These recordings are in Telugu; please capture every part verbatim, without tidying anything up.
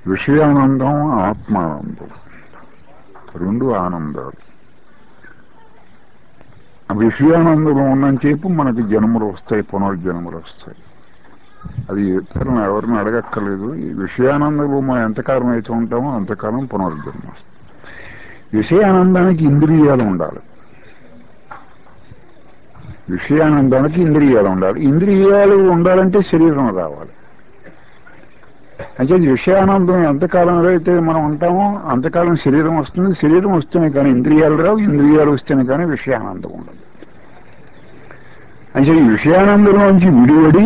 విషయానందం ఆత్మానందం రెండు ఆనందాలు. ఆ విషయానందంలో ఉన్నంతసేపు మనకి జన్మలు వస్తాయి, పునర్జన్మలు వస్తాయి. అది ఇతరులను ఎవరిని అడగక్కర్లేదు. ఈ విషయానందంలో మనం ఎంతకాలం అయితే ఉంటామో అంతకాలం పునర్జన్మ వస్తుంది. విషయానందానికి ఇంద్రియాలు ఉండాలి. విషయానందానికి ఇంద్రియాలు ఉండాలి. ఇంద్రియాలు ఉండాలంటే శరీరం రావాలి. అంటే విషయానందం ఎంతకాలంలో అయితే మనం ఉంటామో అంతకాలం శరీరం వస్తుంది. శరీరం వస్తేనే కానీ ఇంద్రియాలు రావు, ఇంద్రియాలు వస్తేనే కానీ విషయానందం ఉండదు. అంటే ఈ విషయానందంలోంచి విడివడి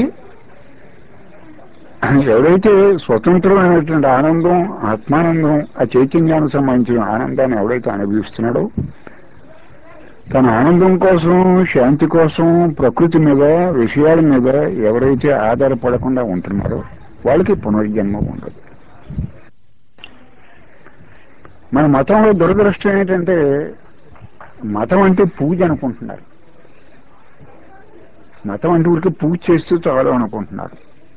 ఎవరైతే స్వతంత్రమైనటువంటి ఆనందం, ఆత్మానందం, ఆ చైతన్యానికి సంబంధించిన ఆనందాన్ని ఎవరైతే అనుభవిస్తున్నాడో, తన ఆనందం కోసం, శాంతి కోసం ప్రకృతి మీద, విషయాల మీద ఎవరైతే ఆధారపడకుండా ఉంటున్నారో వాళ్ళకి పునర్జన్మ ఉండదు. మన మతంలో దురదృష్టం ఏంటంటే మతం అంటే పూజ అనుకుంటున్నారు. మతం అంటే ఊరికి పూజ చేస్తూ చాలు అనుకుంటున్నారు.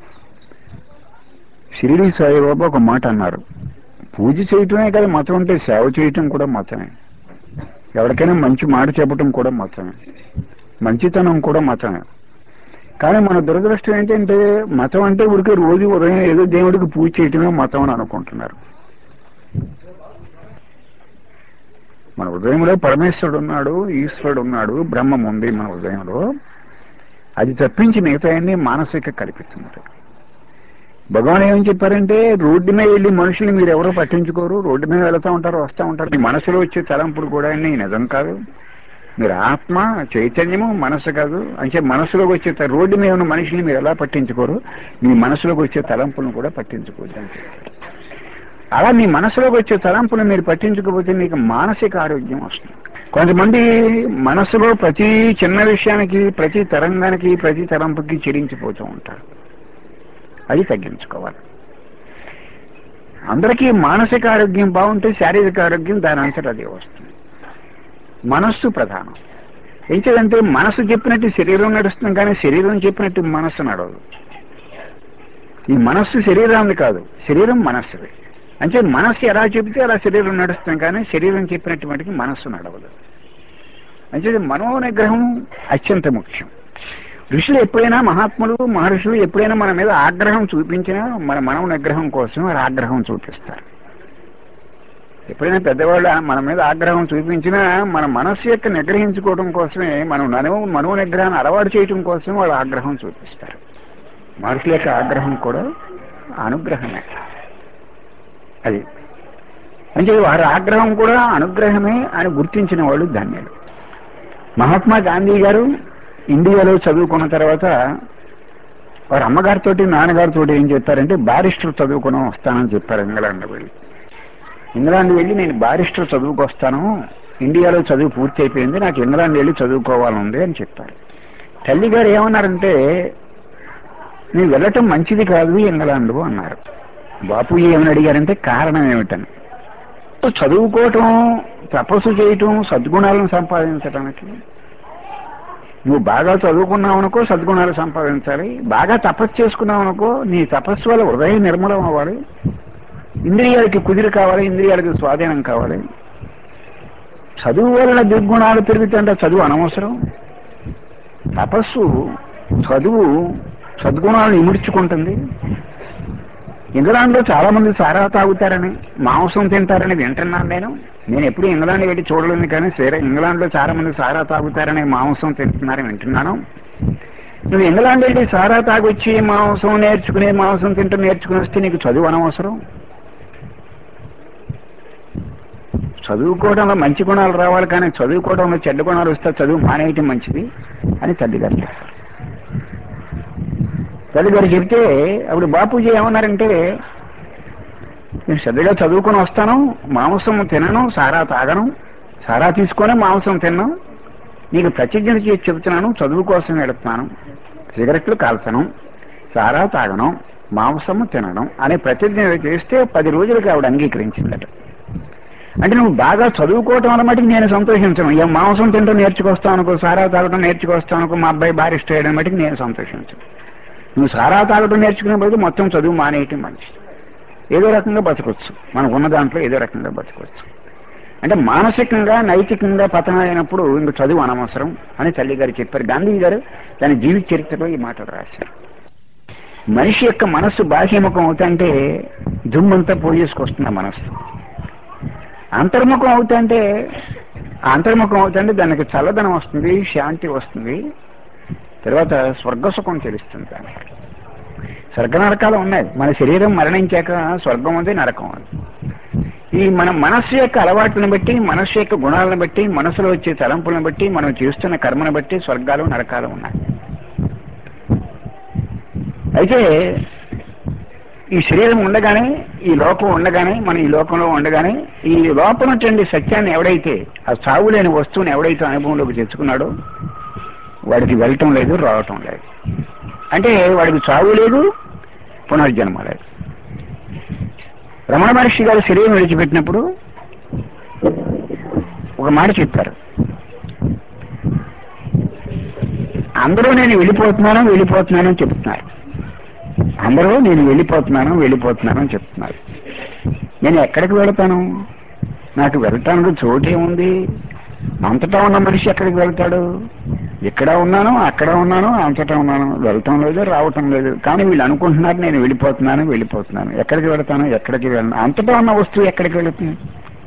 షిరిడి సాయిబాబా ఒక మాట అన్నారు, పూజ చేయటమే కదా మతం అంటే, సేవ చేయటం కూడా మతమే. ఎవరికైనా మంచి మాట చెప్పటం కూడా మతమే, మంచితనం కూడా మతమే. కానీ మన దురదృష్టం ఏంటంటే మతం అంటే ఊరికే రోజు ఉదయం ఏదో దేవుడికి పూజ చేయటమే మతం అని అనుకుంటున్నారు. మన హృదయంలో పరమేశ్వరుడు ఉన్నాడు, ఈశ్వరుడు ఉన్నాడు, బ్రహ్మం ఉంది మన హృదయంలో. అది తప్పించి మిగతాయన్ని మానసిక కల్పిస్తున్నారు. భగవాన్ ఏమని చెప్పారంటే, రోడ్డు మీద వెళ్ళి మనుషులు మీరు ఎవరో పట్టించుకోరు, రోడ్డు మీద వెళుతూ ఉంటారు, వస్తూ ఉంటారు. మీ మనసులో వచ్చే తలంపులు కూడా నిజం కాదు. మీరు ఆత్మ చైతన్యము, మనసు కాదు. అంటే మనసులోకి వచ్చే రోడ్డు మీద ఉన్న మనిషిని మీరు ఎలా పట్టించుకోరు, మీ మనసులోకి వచ్చే తలంపులను కూడా పట్టించుకోరు అని చెప్పారు. అలా మీ మనసులోకి వచ్చే తలంపులు మీరు పట్టించుకోకపోతే మీకు మానసిక ఆరోగ్యం వస్తుంది. కొంతమంది మనసులో ప్రతి చిన్న విషయానికి, ప్రతి తరంగానికి, ప్రతి తలంపుకి చెరించిపోతూ ఉంటారు. అది తగ్గించుకోవాలి. అందరికీ మానసిక ఆరోగ్యం బాగుంటే శారీరక ఆరోగ్యం దాని అంతటా అదే వస్తుంది. మనస్సు ప్రధానం. ఏంటంటే మనసు చెప్పినట్టు శరీరం నడుస్తుంది, కానీ శరీరం చెప్పినట్టు మనస్సు నడవదు. ఈ మనస్సు శరీరాన్ని కాదు, శరీరం మనస్సుది. అంటే మనస్సు ఎలా చెబితే అలా శరీరం నడుస్తుంది, కానీ శరీరం చెప్పినట్టు మటుకు మనస్సు నడవదు. అంటే మనోనిగ్రహం అత్యంత ముఖ్యం. ఋషులు ఎప్పుడైనా, మహాత్ములు మహర్షులు ఎప్పుడైనా మన మీద ఆగ్రహం చూపించినా మన మనో నిగ్రహం కోసం వారు ఆగ్రహం చూపిస్తారు. ఎప్పుడైనా పెద్దవాళ్ళు మన మీద ఆగ్రహం చూపించినా మన మనస్సు యొక్క నిగ్రహించుకోవడం కోసమే, మనం మనో మనో నిగ్రహాన్ని అలవాటు చేయడం కోసం వాళ్ళు ఆగ్రహం చూపిస్తారు. మనుషుల యొక్క ఆగ్రహం కూడా అనుగ్రహమే. అది అంటే వారి ఆగ్రహం కూడా అనుగ్రహమే అని గుర్తించిన వాళ్ళు ధన్యులు. మహాత్మా గాంధీ గారు ఇండియాలో చదువుకున్న తర్వాత వారి అమ్మగారితో నాన్నగారితో ఏం చెప్పారంటే, బారిస్టర్ చదువుకుని వస్తానని చెప్పారు. ఇంగ్లాండ్ వెళ్ళి ఇంగ్లాండ్ వెళ్ళి నేను బారిస్టర్ చదువుకు వస్తాను, ఇండియాలో చదువు పూర్తి అయిపోయింది, నాకు ఇంగ్లాండ్ వెళ్ళి చదువుకోవాలంది అని చెప్పారు. తల్లిగారు ఏమన్నారంటే, నేను వెళ్ళటం మంచిది కాదు ఇంగ్లాండ్ అన్నారు. బాపూజీ ఏమని అడిగారంటే కారణం ఏమిటని. చదువుకోవటం, తపస్సు చేయటం, సద్గుణాలను సంపాదించడానికి. నువ్వు బాగా చదువుకున్నావు అనుకో సద్గుణాలు సంపాదించాలి, బాగా తపస్సు చేసుకున్నావు అనుకో నీ తపస్సు వల్ల హృదయం నిర్మలం అవ్వాలి, ఇంద్రియాలకి కుదిరి కావాలి, ఇంద్రియాలకి స్వాధీనం కావాలి. చదువు వలన దుర్గుణాలు పెరుగుతుంటే చదువు అనవసరం. తపస్సు, చదువు సద్గుణాలను ఇముడ్చుకుంటుంది. ఇంగ్లాండ్లో చాలా మంది సారా తాగుతారని, మాంసం తింటారని వింటున్నాను నేను. నేను ఎప్పుడు ఇంగ్లాండ్ వెళ్ళి చూడలేదు, కానీ సరే ఇంగ్లాండ్లో చాలా మంది సారా తాగుతారని, మాంసం తింటున్నారని వింటున్నాను. నువ్వు ఇంగ్లాండ్ వెళ్ళి సారా తాగొచ్చి మాంసం నేర్చుకుని, మాంసం తింటూ నేర్చుకుని వస్తే నీకు చదువు అనవసరం. చదువుకోవడంలో మంచి గుణాలు రావాలి, కానీ చదువుకోవడంలో చెడ్డ గుణాలు వస్తే చదువు మానేయటం మంచిది అని తల్లిగారు చెప్పారు. తల్లిగారు చెప్తే అప్పుడు బాపూజీ ఏమన్నారంటే, నేను శ్రద్ధగా చదువుకొని వస్తాను, మాంసం తినను, సారా తాగను, సారా తీసుకొని మాంసం తిన్నాను, నీకు ప్రతిజ్ఞ చేసి చెబుతున్నాను, చదువు కోసం వెళుతున్నాను, సిగరెట్లు కాల్చను, సారా తాగను, మాంసము తినడం అనే ప్రతిజ్ఞ చేస్తే పది రోజులకి ఆవిడ అంగీకరించిందట. అంటే నువ్వు బాగా చదువుకోవటం అన్నమాట నేను సంతోషించను, ఏ మాంసం తింటూ నేర్చుకొస్తాను అనుకో, సారా తాగటం నేర్చుకొస్తాను అనుకో, మా అబ్బాయి బారిస్టర్ వేయడం బట్టి నేను సంతోషించను. నువ్వు సారా తాగటం నేర్చుకునే బదులు మొత్తం చదువు మానేయటం మంచిది. ఏదో రకంగా బతకొచ్చు, మనకున్న దాంట్లో ఏదో రకంగా బతకొచ్చు. అంటే మానసికంగా నైతికంగా పతనం అయినప్పుడు ఇంక చదువు అనవసరం అని తల్లి గారు చెప్పారు. గాంధీ గారు దాని జీవిత చరిత్రలో ఈ మాటలు రాశారు. మనిషి యొక్క మనస్సు బాహ్యముఖం అవుతుంటే దుమ్మంతా పోయేసుకొస్తుంది ఆ మనస్సు. అంతర్ముఖం అవుతుంటే అంతర్ముఖం అవుతుంటే దానికి చల్లదనం వస్తుంది, శాంతి వస్తుంది, తర్వాత స్వర్గసుఖం తెలుస్తుంది. దానికి స్వర్గ నరకాలు ఉన్నాయి. మన శరీరం మరణించాక స్వర్గం ఉంది, నరకం ఉంది. ఈ మన మనస్సు యొక్క అలవాట్లను బట్టి, మనస్సు యొక్క గుణాలను బట్టి, మనసులో వచ్చే తలంపులను బట్టి, మనం చేస్తున్న కర్మను బట్టి స్వర్గాలు నరకాలు ఉన్నాయి. అయితే ఈ శరీరం ఉండగానే, ఈ లోకం ఉండగానే, మనం ఈ లోకంలో ఉండగానే ఈ లోపల ఉన్నటువంటి సత్యాన్ని ఎవడైతే, ఆ సాగు లేని వస్తువుని ఎవడైతే అనుభవంలోకి తెచ్చుకున్నాడో వాడికి వెళ్ళటం లేదు, రావటం లేదు. అంటే వాడికి చావు లేదు, పునర్జన్మ లేదు. రమణ మహర్షి గారు శరీరం విడిచిపెట్టినప్పుడు ఒక మాట చెప్పారు. అందరూ నేను వెళ్ళిపోతున్నాను వెళ్ళిపోతున్నాను అని చెప్తున్నారు. అందరూ నేను వెళ్ళిపోతున్నాను వెళ్ళిపోతున్నాను అని చెప్తున్నారు. నేను ఎక్కడికి వెళతాను? నాకు వెళ్ళటానికి చోటే ఉంది. అంతటా ఉన్న మనిషి ఎక్కడికి వెళ్తాడు? ఇక్కడ ఉన్నాను, అక్కడ ఉన్నాను, అంతటా ఉన్నాను, వెళ్ళటం లేదు, రావటం లేదు. కానీ వీళ్ళు అనుకుంటున్నారు నేను వెళ్ళిపోతున్నాను వెళ్ళిపోతున్నాను. ఎక్కడికి వెళతాను? ఎక్కడికి వెళ్ళను. అంతటా ఉన్న వస్తువు ఎక్కడికి వెళుతుంది?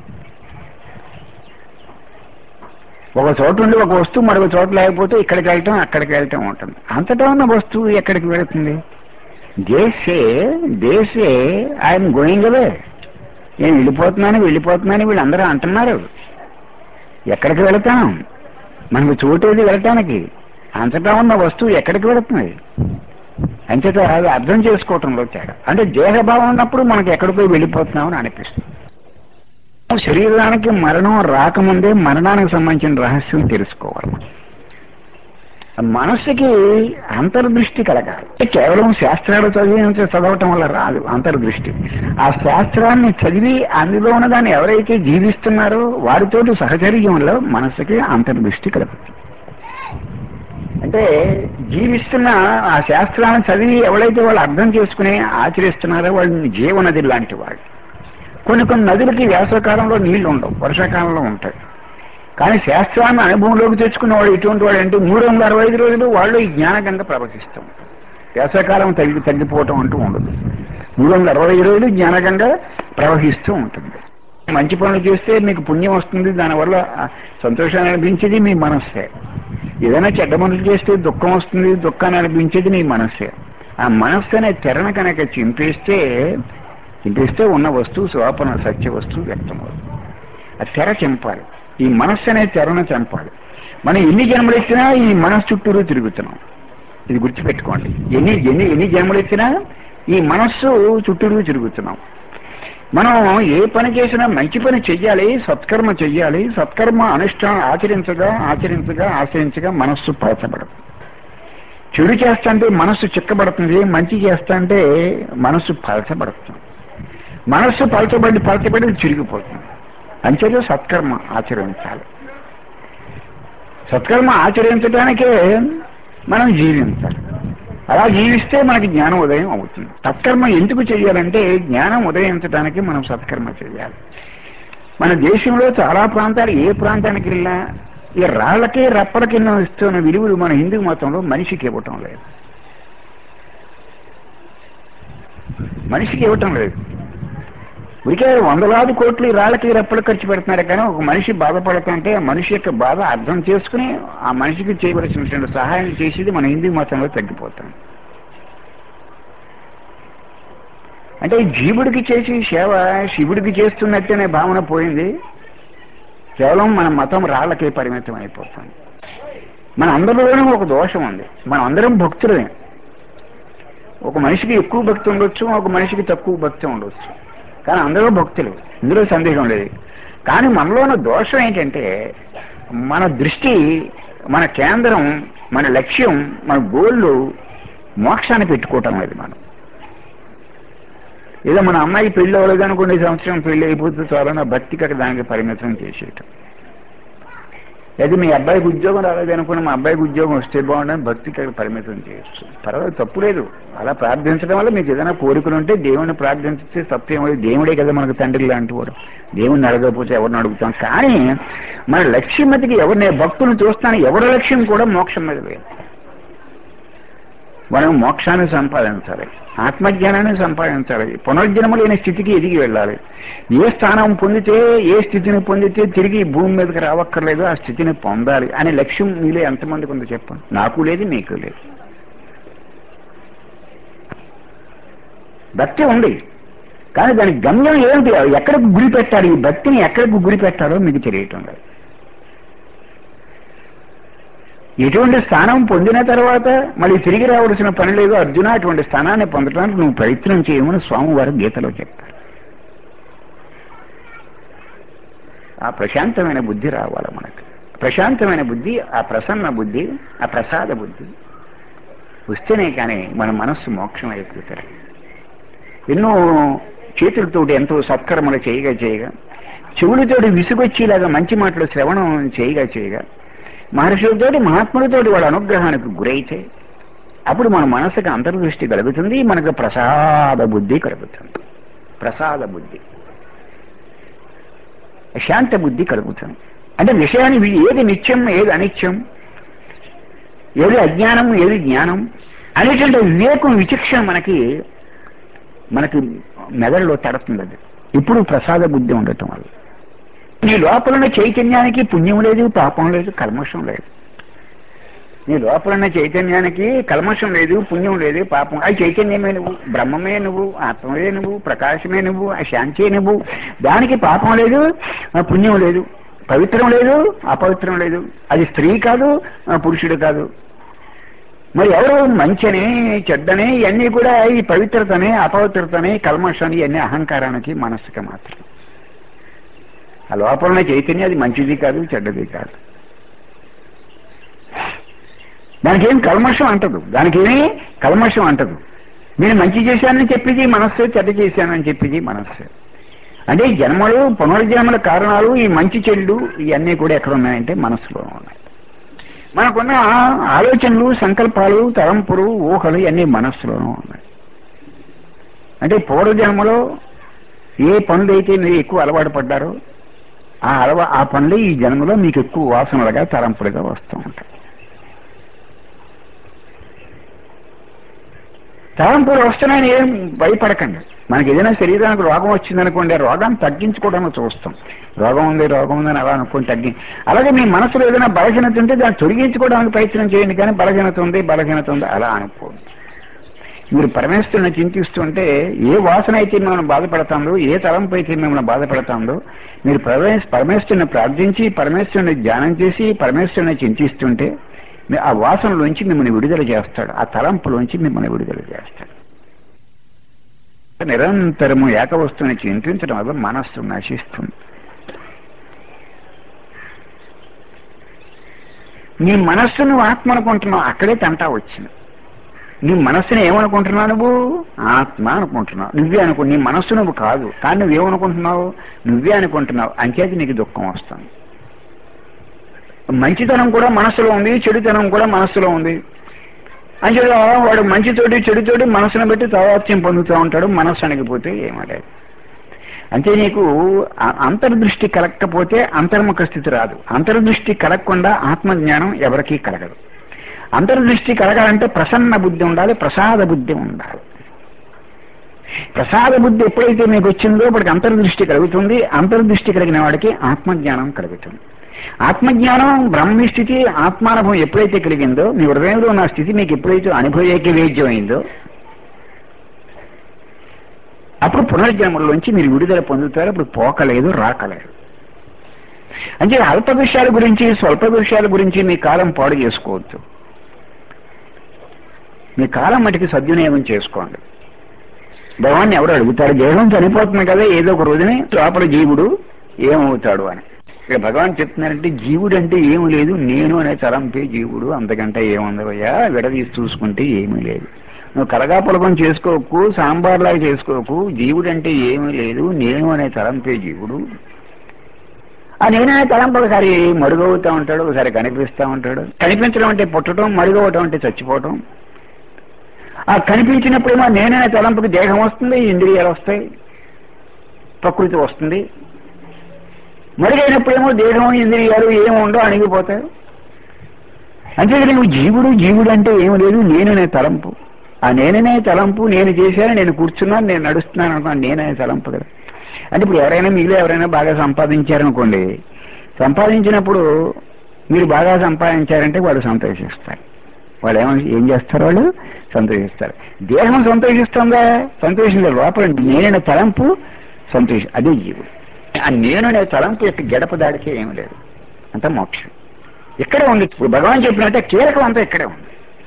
ఒక చోట ఉండి ఒక వస్తువు మరొక చోట లేకపోతే ఇక్కడికి వెళ్ళటం అక్కడికి వెళ్ళటం ఉంటుంది. అంతటా ఉన్న వస్తువు ఎక్కడికి వెళుతుంది? దేశే దేశే ఐఎమ్ గోయింగ్ అవే. నేను వెళ్ళిపోతున్నాను వెళ్ళిపోతున్నాను వీళ్ళందరూ అంటున్నారు. ఎక్కడికి వెళతాం? మనకు చోటేది వెళ్ళటానికి. అంతటా ఉన్న వస్తువు ఎక్కడికి వెళుతుంది? అంచేత అది అర్థం చేసుకోవటంలో తేడా. అంటే దేహభావం ఉన్నప్పుడు మనకు ఎక్కడికో వెళ్ళిపోతున్నామని అనిపిస్తుంది. శరీరానికి మరణం రాకముందే మరణానికి సంబంధించిన రహస్యం తెలుసుకోవాలి. మనస్సుకి అంతర్దృష్టి కలగాలి. కేవలం శాస్త్రాలు చదివి చదవటం వల్ల రాదు అంతర్దృష్టి. ఆ శాస్త్రాన్ని చదివి అందులో ఉన్న దాన్ని ఎవరైతే జీవిస్తున్నారో వారితోటి సహచర్యంలో మనస్సుకి అంతర్దృష్టి కలుగుతుంది. అంటే జీవిస్తున్న ఆ శాస్త్రాన్ని చదివి ఎవరైతే వాళ్ళు అర్థం చేసుకుని ఆచరిస్తున్నారో వాళ్ళు జీవనది లాంటి వాళ్ళు. కొన్ని కొన్ని నదులకి వేసవకాలంలో నీళ్లు ఉండవు, వర్షాకాలంలో ఉంటాయి. కానీ శాస్త్రాన్ని అనుభవంలోకి తెచ్చుకున్న వాడు ఎటువంటి వాడు అంటే మూడు వందల అరవై ఐదు రోజులు వాళ్ళు ఈ జ్ఞానగంగా ప్రవహిస్తాం. వేసవకాలం తగ్గి తగ్గిపోవటం అంటూ ఉండదు. మూడు వందల అరవై ఐదు రోజులు జ్ఞానగంగా ప్రవహిస్తూ ఉంటుంది. మంచి పనులు చేస్తే మీకు పుణ్యం వస్తుంది, దానివల్ల సంతోషాన్ని అనిపించేది మీ మనస్సే. ఏదైనా చెడ్డ పనులు చేస్తే దుఃఖం వస్తుంది, దుఃఖాన్ని అనిపించేది మీ మనస్సే. ఆ మనస్సు అనే తెరను కనుక చింపేస్తే చింపేస్తే ఉన్న వస్తువు స్వప్న సత్య వస్తువు వ్యక్తమవుతుంది. ఆ తెర చంపాలి. ఈ మనస్సు అనే తెరను చంపాలి. మనం ఎన్ని జన్మలు ఎత్తినా ఈ మనస్సు చుట్టూరు తిరుగుతున్నాం. ఇది గుర్తుపెట్టుకోండి. ఎన్ని ఎన్ని ఎన్ని జన్మలు ఎత్తినా ఈ మనస్సు చుట్టూరు తిరుగుతున్నాం. మనం ఏ పని చేసినా మంచి పని చెయ్యాలి, సత్కర్మ చెయ్యాలి. సత్కర్మ అనుష్ఠానం ఆచరించగా ఆచరించగా ఆచరించగా మనస్సు పలచబడదు. చెడు చేస్తాంటే మనస్సు చిక్కబడుతుంది, మంచి చేస్తాంటే మనస్సు పలచబడుతుంది. మనస్సు పలచబడి పలచబడి చిరిగిపోతుంది. అంచేత సత్కర్మ ఆచరించాలి. సత్కర్మ ఆచరించడానికే మనం జీవించాలి. అలా జీవిస్తే మనకి జ్ఞానం ఉదయం అవుతుంది. సత్కర్మ ఎందుకు చేయాలంటే జ్ఞానం ఉదయించడానికి మనం సత్కర్మ చేయాలి. మన దేశంలో చాలా ప్రాంతాలు, ఏ ప్రాంతానికి వెళ్ళినా ఈ రాళ్లకే రప్పలకి ఇస్తున్న విలువలు మన హిందూ మతంలో మనిషికి ఇవ్వటం లేదు. మనిషికి ఇవ్వటం లేదు. ఇకే వందలాది కోట్లు రాళ్ళకి రెప్పలు ఖర్చు పెడుతున్నారు. కానీ ఒక మనిషి బాధపడుతుంటే ఆ మనిషి యొక్క బాధ అర్థం చేసుకుని ఆ మనిషికి చేయవలసినటువంటి సహాయం చేసేది మన హిందూ మతంలో తగ్గిపోతుంది. అంటే జీవుడికి చేసి సేవ శివుడికి చేస్తున్నట్టనే భావన పోయింది. కేవలం మన మతం రాళ్ళకే పరిమితం అయిపోతుంది. మన అందరిలోనూ ఒక దోషం ఉంది. మనం అందరం భక్తులమే. ఒక మనిషికి ఎక్కువ భక్తి ఉండొచ్చు, ఒక మనిషికి తక్కువ భక్తి ఉండొచ్చు. కానీ అందరూ భక్తులు, ఇందులో సందేహం లేదు. కానీ మనలో ఉన్న దోషం ఏంటంటే మన దృష్టి, మన కేంద్రం, మన లక్ష్యం, మన గోళ్ళు మోక్షాన్ని పెట్టుకోవటం లేదు. మనం ఏదో మన అమ్మాయికి పెళ్ళి అవ్వలేదు అనుకోండి, సంవత్సరం పెళ్ళి అయిపోతే చాలా నా భక్తికి దానికి పరిమితం చేసేయటం. అయితే మీ అబ్బాయికి ఉద్యోగం రాలేదనుకుని మా అబ్బాయికి ఉద్యోగం వస్తే బాగుండని భక్తికి పరిమితం చేయొచ్చు, పర్వాలేదు, తప్పు లేదు. అలా ప్రార్థించడం వల్ల మీకు ఏదైనా కోరికలు ఉంటే దేవుణ్ణి ప్రార్థించితే తప్పేమో, దేవుడే కదా మనకు తండ్రి లాంటి వాడు. దేవుణ్ణి అడగకపోతే ఎవరిని అడుగుతాం? కానీ మన లక్ష్యం మతికి ఎవరిని భక్తులను చూస్తాను, ఎవరి లక్ష్యం కూడా మోక్షం మీద లేదు. మనం మోక్షాన్ని సంపాదించాలి, ఆత్మజ్ఞానాన్ని సంపాదించాలి, పునర్జన్మ లేని స్థితికి ఎదిగి వెళ్ళాలి. ఏ స్థానం పొందితే, ఏ స్థితిని పొందితే తిరిగి భూమి మీదకి రావక్కర్లేదు, ఆ స్థితిని పొందాలి అనే లక్ష్యం మీలో ఎంతమందికి ఉందో చెప్పండి. నాకు లేదు, మీకు లేదు. భక్తి ఉంది, కానీ దాని గమ్యం ఏమిటి, ఎక్కడికి గురి పెట్టాలి, ఈ భక్తిని ఎక్కడికి గురి పెట్టాలో మీకు తెలియటం లేదు. ఎటువంటి స్థానం పొందిన తర్వాత మళ్ళీ తిరిగి రావాల్సిన పని లేదు అర్జున, అటువంటి స్థానాన్ని పొందడానికి నువ్వు ప్రయత్నం చేయమని స్వామివారు గీతలో చెప్పారు. ఆ ప్రశాంతమైన బుద్ధి రావాలి మనకి. ప్రశాంతమైన బుద్ధి, ఆ ప్రసన్న బుద్ధి, ఆ ప్రసాద బుద్ధి వస్తేనే కానీ మన మనస్సు మోక్షం అయిపోతారు. ఎన్నో చేతులతోటి ఎంతో సత్కర్మలు చేయగా చేయగా, చెవులతోటి విసుగొచ్చేలాగా మంచి మాటలు శ్రవణం చేయగా చేయగా, మహర్షులతోటి మహాత్ములతోటి వాళ్ళ అనుగ్రహానికి గురైతే అప్పుడు మన మనసుకు అంతర్దృష్టి కలుగుతుంది, మనకు ప్రసాద బుద్ధి కలుగుతుంది. ప్రసాద బుద్ధి, శాంత బుద్ధి కలుగుతుంది. అంటే విషయాన్ని ఏది నిత్యం, ఏది అనిత్యం, ఏది అజ్ఞానం, ఏది జ్ఞానం అనేటువంటి వివేకం, విచక్షణ మనకి మనకి మెదడులో తడుతుంది. అది ఇప్పుడు ప్రసాద బుద్ధి ఉండటం వల్ల నీ లోపలున్న చైతన్యానికి పుణ్యం లేదు, పాపం లేదు, కల్మషం లేదు. నీ లోపలున్న చైతన్యానికి కల్మషం లేదు, పుణ్యం లేదు, పాపం. అది చైతన్యమే నువ్వు, బ్రహ్మమే నువ్వు, ఆత్మవే నువ్వు, ప్రకాశమే నువ్వు, ఆ శాంతే నువ్వు. దానికి పాపం లేదు, పుణ్యం లేదు, పవిత్రం లేదు, అపవిత్రం లేదు. అది స్త్రీ కాదు, పురుషుడు కాదు. మరి ఎవరు మంచని చెడ్డని ఇవన్నీ కూడా ఈ పవిత్రతని, అపవిత్రతని, కల్మషాన్ని ఇవన్నీ అహంకారానికి, మనస్సుకి మాత్రం. ఆ లోపల చైతన్యం అది మంచిది కాదు, చెడ్డది కాదు. దానికేం కల్మషం అంటదు, దానికేమీ కల్మషం అంటదు. నేను మంచి చేశానని చెప్పింది మనస్సే, చెడ్డ చేశానని చెప్పింది మనస్సే. అంటే ఈ జన్మలు, పునర్జన్మల కారణాలు, ఈ మంచి చెడు ఇవన్నీ కూడా ఎక్కడ ఉన్నాయంటే మనస్సులో ఉన్నాయి. మనకున్న ఆలోచనలు, సంకల్పాలు, తలంపులు, ఊహలు ఇవన్నీ మనస్సులోనూ ఉన్నాయి. అంటే పూర్వజన్మలో ఏ పనులైతే మీరు ఎక్కువ అలవాటు పడ్డారో ఆ అలవా ఆ పనులు ఈ జన్మలో మీకు ఎక్కువ వాసనలుగా, తలంపులుగా వస్తూ ఉంటాయి. తలంపులు వస్తున్నాయని ఏం భయపడకండి. మనకి ఏదైనా శరీరానికి రోగం వచ్చిందనుకోండి, ఆ రోగాన్ని తగ్గించుకోవడానికి చూస్తాం. రోగం ఉంది, రోగం ఉందని అలా అనుకోని తగ్గి, అలాగే మీ మనసులో ఏదైనా బలహీనత ఉంటే దాన్ని తొలగించుకోవడానికి ప్రయత్నం చేయండి. కానీ బలహీనత ఉంది, బలహీనత ఉంది అలా అనుకోండి. మీరు పరమేశ్వరుని చింతిస్తుంటే ఏ వాసన అయితే మిమ్మల్ని బాధపడుతుందో, ఏ తలంపు అయితే మిమ్మల్ని బాధపడుతుందో, మీరు పరమేశ్వరుని ప్రార్థించి, పరమేశ్వరుని ధ్యానం చేసి, పరమేశ్వరుని చింతిస్తుంటే ఆ వాసనలోంచి మిమ్మల్ని విడుదల చేస్తాడు, ఆ తలంపులోంచి మిమ్మల్ని విడుదల చేస్తాడు. నిరంతరము ఏకవస్తువుని చింతించడం వల్ల మనస్సు నశిస్తుంది. నీ మనస్సును ఆత్మ అనుకుంటున్నావు, అక్కడే తంటా వచ్చింది. నీ మనస్సుని ఏమనుకుంటున్నావు? నువ్వు ఆత్మ అనుకుంటున్నావు, నువ్వే అనుకో. నీ మనస్సు నువ్వు కాదు, కానీ నువ్వేమనుకుంటున్నావు? నువ్వే అనుకుంటున్నావు. అంచేది నీకు దుఃఖం వస్తుంది. మంచితనం కూడా మనస్సులో ఉంది, చెడుతనం కూడా మనస్సులో ఉంది. అంచేత వాడు మంచితోటి చెడుతోటి మనసును బట్టి తాదాత్మ్యం పొందుతూ ఉంటాడు. మనస్సు అణిగిపోతే ఏమలేదు. అంటే నీకు అంతర్దృష్టి కలగకపోతే అంతర్ముఖ స్థితి రాదు. అంతర్దృష్టి కలగకుండా ఆత్మజ్ఞానం ఎవరికీ కలగదు. అంతర్దృష్టి కలగాలంటే ప్రసన్న బుద్ధి ఉండాలి, ప్రసాద బుద్ధి ఉండాలి. ప్రసాద బుద్ధి ఎప్పుడైతే మీకు వచ్చిందో అప్పటికి అంతర్దృష్టి కలుగుతుంది. అంతర్దృష్టి కలిగిన వాడికి ఆత్మజ్ఞానం కలుగుతుంది. ఆత్మజ్ఞానం, బ్రహ్మ స్థితి, ఆత్మానుభవం ఎప్పుడైతే కలిగిందో, మీ హృదయంలో ఉన్న స్థితి మీకు ఎప్పుడైతే అనుభవైక వేద్యం అయిందో అప్పుడు పునర్జన్మలోంచి మీరు విడుదల పొందుతారు. అప్పుడు పోకలేదు, రాకలేదు. అంటే అల్ప విషయాల గురించి, స్వల్ప విషయాల గురించి మీ కాలం పాడు చేసుకోవద్దు. మీ కాలం మటుకి సద్వినియోగం చేసుకోండి. భగవాన్ని ఎవరు అడుగుతారు? దేహం చనిపోతుంది కదా ఏదో ఒక రోజుని, లోపల జీవుడు ఏమవుతాడు అని. ఇక భగవాన్ చెప్తున్నారంటే జీవుడు అంటే ఏమి లేదు, నేను అనే తలంపే జీవుడు, అంతకంటే ఏముందయ్యా, విడదీసి చూసుకుంటే ఏమీ లేదు. నువ్వు కలగాపులకం చేసుకోకు, సాంబార్లాగా చేసుకోకు. జీవుడు అంటే ఏమీ లేదు, నేను అనే తలంపే జీవుడు. ఆ నేననే తలంపు ఒకసారి మరుగవుతూ ఉంటాడు, ఒకసారి కనిపిస్తూ ఉంటాడు. కనిపించడం అంటే పుట్టడం, మరుగవటం అంటే చచ్చిపోవటం. ఆ కనిపించినప్పుడేమో నేననే తలంపుకి దేహం వస్తుంది, ఇంద్రియాలు వస్తాయి, ప్రకృతి వస్తుంది. మరుగైనప్పుడేమో దేహం ఇంద్రియాలు ఏముండో అణిగిపోతాయి. అంతే నువ్వు జీవుడు జీవుడు అంటే ఏం లేదు, నేననే తలంపు. ఆ నేననే తలంపు నేను చేశాను, నేను కూర్చున్నాను, నేను నడుస్తున్నాను అనుకున్నాను, నేననే తలంపు కదా. అంటే ఇప్పుడు ఎవరైనా మీలో ఎవరైనా బాగా సంపాదించారనుకోండి, సంపాదించినప్పుడు మీరు బాగా సంపాదించారంటే వాళ్ళు సంతోషిస్తారు. వాళ్ళు ఏమో ఏం చేస్తారు, వాళ్ళు సంతోషిస్తారు. దేహం సంతోషిస్తుందా? సంతోషించే లోపల నేననే తలంపు సంతోషం. అదే జీవుడు. ఆ నేననే తలంపు యొక్క గడప దాడికే ఏమి లేదు, అంత మోక్షం ఇక్కడే ఉంది. ఇప్పుడు భగవాన్ చెప్పినట్టే కీలకం అంతా ఇక్కడే ఉంది.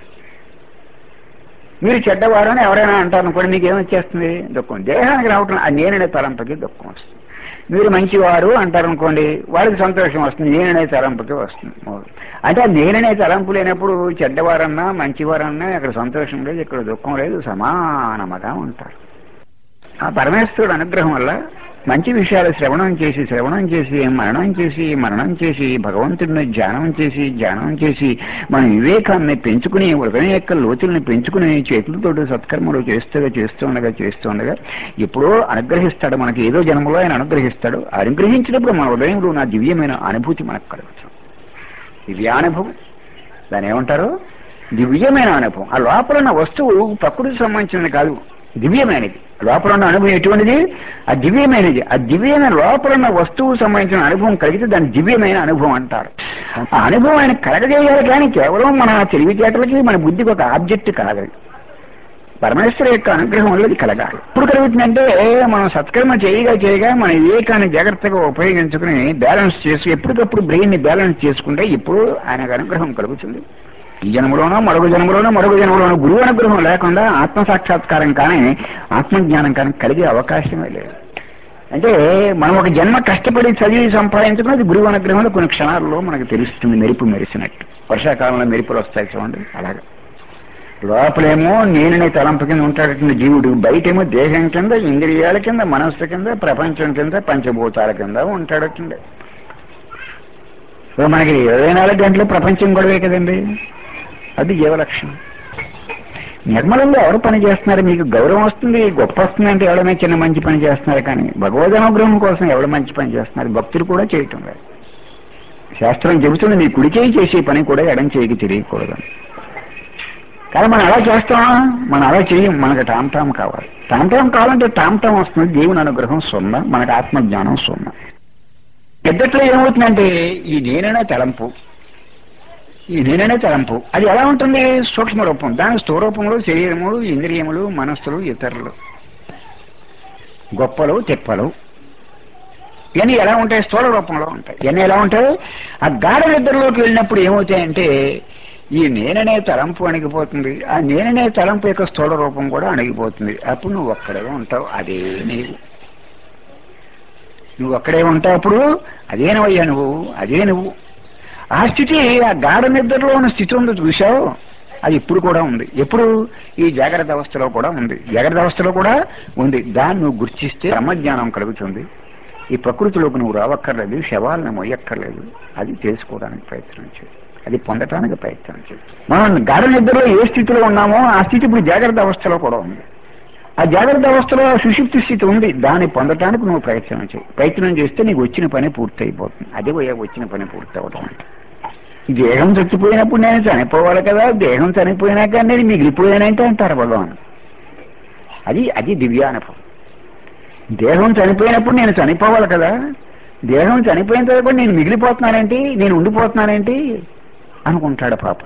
మీరు చెడ్డవారు అని ఎవరైనా అంటారు అనుకోండి, మీకు ఏమొచ్చేస్తుంది? దుఃఖం. దేహానికి రావటం ఆ నేననే తలంపుకి దుఃఖం వస్తుంది. మీరు మంచివారు అంటారు అనుకోండి, వాళ్ళకి సంతోషం వస్తుంది, నేననే తలంపుకి వస్తుంది. అంటే ఆ నేననే తలంపు లేనప్పుడు చెడ్డవారన్నా మంచివారన్నా ఇక్కడ సంతోషం లేదు, ఇక్కడ దుఃఖం లేదు, సమానముగా ఉంటారు. ఆ పరమేశ్వరుడు అనుగ్రహం వల్ల మంచి విషయాలు శ్రవణం చేసి శ్రవణం చేసి మరణం చేసి మరణం చేసి భగవంతుడిని ధ్యానం చేసి ధ్యానం చేసి మన వివేకాన్ని పెంచుకుని హృదయం యొక్క లోతుల్ని పెంచుకుని చేతులతోటి సత్కర్మలు చేస్తూ చేస్తూ ఉండగా చేస్తూ ఉండగా ఎప్పుడో అనుగ్రహిస్తాడు. మనకి ఏదో జన్మలో ఆయన అనుగ్రహిస్తాడు. అనుగ్రహించినప్పుడు మన హృదయంలో నా దివ్యమైన అనుభూతి మనకు కలుగుతుంది. దివ్యానుభవం దాని ఏమంటారు? దివ్యమైన అనుభవం. ఆ లోపల ఉన్న వస్తువు ప్రకృతికి సంబంధించినది కాదు, దివ్యమైనది. లోపల ఉన్న అనుభవం ఎటువంటిది? ఆ దివ్యమైనది. ఆ దివ్యమైన లోపల ఉన్న వస్తువు సంబంధించిన అనుభవం కలిగితే దాన్ని దివ్యమైన అనుభవం అంటారు. ఆ అనుభవం ఆయన కలగజేయాలి, కానీ కేవలం మన తెలివితేటలకి మన బుద్ధికి ఒక ఆబ్జెక్ట్ కలగదు. పరమేశ్వర యొక్క అనుగ్రహం వల్ల ఇది కలగాలి. ఇప్పుడు కలుగుతుందంటే మనం సత్కర్మ చేయగా చేయగా మన వివేకాన్ని జాగ్రత్తగా ఉపయోగించుకుని బ్యాలెన్స్ చేసి ఎప్పటికప్పుడు బ్రెయిన్ ని బ్యాలెన్స్ చేసుకుంటే ఇప్పుడు ఆయనకు అనుగ్రహం కలుగుతుంది. ఈ జన్మలోనో మరొక జన్మలోనో మరొక జన్మలోనో గురువు అనుగ్రహం లేకుండా ఆత్మసాక్షాత్కారం కానీ ఆత్మజ్ఞానం కానీ కలిగే అవకాశమే లేదు. అంటే మనం ఒక జన్మ కష్టపడి చదివి సంపాదించుకున్నది గురువు అనుగ్రహంలో కొన్ని క్షణాల్లో మనకు తెలుస్తుంది. మెరుపు మెరిసినట్టు వర్షాకాలంలో మెరుపులు వస్తాయి చూడండి, అలాగా. లోపలేమో నేననే తలంపు కింద ఉంటాడటువంటి జీవుడు, బయటేమో దేహం కింద, ఇంద్రియాల కింద, మనస్సు కింద, ప్రపంచం కింద, పంచభూతాల కింద ఉంటాడటండి. మనకి ఇరవై నాలుగు గంటలు ప్రపంచం గొడవే కదండి. అది జీవలక్షణం. నిర్మలంగా ఎవరు పని చేస్తున్నారు? మీకు గౌరవం వస్తుంది, గొప్ప వస్తుంది అంటే ఎవరైనా చిన్న మంచి పని చేస్తున్నారు, కానీ భగవద్ అనుగ్రహం కోసం ఎవరు మంచి పని చేస్తున్నారు? భక్తులు కూడా చేయటం లేదు. శాస్త్రం చెబుతుంది నీ కుడి చేయి చేసే పని కూడా ఎడం చేయికి తెలియకూడదు. కానీ మనం అలా చేస్తామా? మనం అలా చేయం. మనకు టామ్ టామ్ కావాలి. టామ్ టామ్ కావాలంటే టామ్ టామ్ వస్తుంది. దేవుని అనుగ్రహం సున్నా, మనకు ఆత్మజ్ఞానం సున్నా. పెద్దట్లో ఏమవుతుందంటే ఈ నేననే తలంపు ఈ నేననే తలంపు అది ఎలా ఉంటుంది? సూక్ష్మ రూపం. దాని స్థూరూపంలో శరీరములు, ఇంద్రియములు, మనస్సులు, ఇతరులు, గొప్పలు, తిప్పలు ఇవన్నీ ఎలా ఉంటాయి? స్థూల రూపంలో ఉంటాయి. ఇవన్నీ ఎలా ఉంటాయి? ఆ గాఢ నిద్రలోకి వెళ్ళినప్పుడు ఏమవుతాయంటే ఈ నేననే తలంపు అణిగిపోతుంది. ఆ నేననే తలంపు యొక్క స్థూల రూపం కూడా అణిగిపోతుంది. అప్పుడు నువ్వు ఒక్కడే ఉంటావు, అదే నీవు. నువ్వు ఒక్కడే ఉంటావు, అప్పుడు అదేనవయ్యా నువ్వు, అదే నువ్వు. ఆ స్థితి, ఆ గాఢ నిద్రలో ఉన్న స్థితి ఉంది చూశావు, అది ఇప్పుడు కూడా ఉంది. ఎప్పుడు? ఈ జాగ్రత్త అవస్థలో కూడా ఉంది. జాగ్రత్త అవస్థలో కూడా ఉంది. దాన్ని నువ్వు గుర్తిస్తే బ్రహ్మజ్ఞానం కలుగుతుంది. ఈ ప్రకృతిలోకి నువ్వు రావక్కర్లేదు, శవాలను మొయ్యక్కర్లేదు. అది తెలుసుకోవడానికి ప్రయత్నం చేయి, అది పొందటానికి ప్రయత్నం చేయి. మనం గాఢ నిద్రలో ఏ స్థితిలో ఉన్నామో ఆ స్థితి ఇప్పుడు జాగ్రత్త అవస్థలో కూడా ఉంది. ఆ జాగ్రత్త అవస్థలో సుషుప్తి స్థితి ఉంది. దాన్ని పొందటానికి నువ్వు ప్రయత్నం చేయి. ప్రయత్నం చేస్తే నీకు వచ్చిన పని పూర్తి అయిపోతుంది. అదే వచ్చిన పని పూర్తి అవడం అంటే. దేహం చచ్చిపోయినప్పుడు నేను చనిపోవాలి కదా, దేహం చనిపోయినాక నేను మిగిలిపోయానంటే అంటారు భగవాన్. అది అది దివ్యానుభవం. దేహం చనిపోయినప్పుడు నేను చనిపోవాలి కదా, దేహం చనిపోయిన తర్వాత నేను మిగిలిపోతున్నానేంటి, నేను ఉండిపోతున్నానేంటి అనుకుంటాడు పాపం.